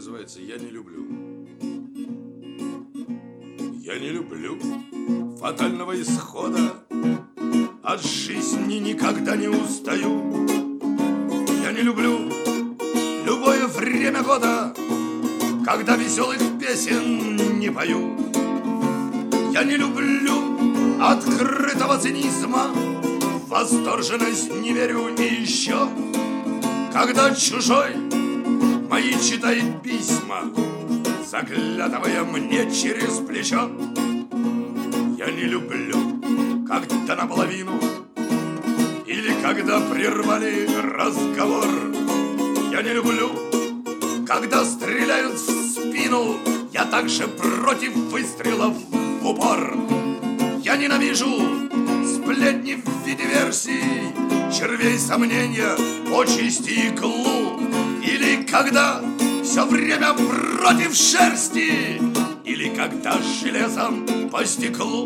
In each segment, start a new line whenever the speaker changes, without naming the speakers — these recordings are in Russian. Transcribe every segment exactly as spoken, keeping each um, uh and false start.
называется «Я не люблю». Я не люблю фатального исхода, от жизни никогда не устаю. Я не люблю любое время года, когда веселых песен не пою. Я не люблю открытого цинизма, восторженность не верю. И еще, когда чужой мои читает письма, заглядывая мне через плечо. Я не люблю, когда наполовину или когда прервали разговор. Я не люблю, когда стреляют в спину, я также против выстрелов в упор. Я ненавижу сплетни в виде версий, червей сомнения, почести и иглу. Или когда все время против шерсти, или когда железом по стеклу.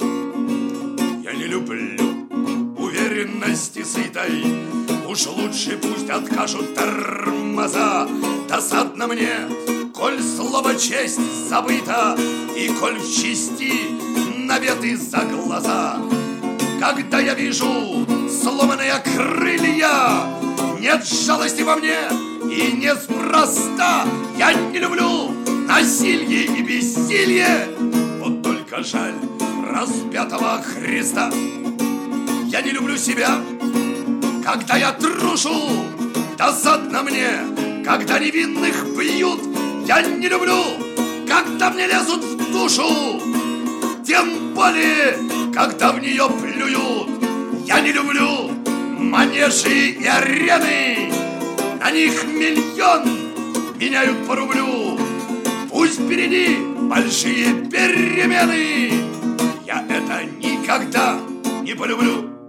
Я не люблю уверенности сытой, уж лучше пусть откажут тормоза. Досадно мне, коль слово честь забыто, и коль в чести наветы за глаза. Когда я вижу сломанные крылья, нет жалости во мне и неспроста. Я не люблю насилие и бессилие, вот только жаль распятого Христа. Я не люблю себя, когда я трушу, досадно мне, когда невинных бьют. Я не люблю, когда мне лезут в душу, тем более, когда в нее плюют. Я не люблю манежи и арены, на них миллион меняют по рублю. Пусть впереди большие перемены, я это никогда не полюблю.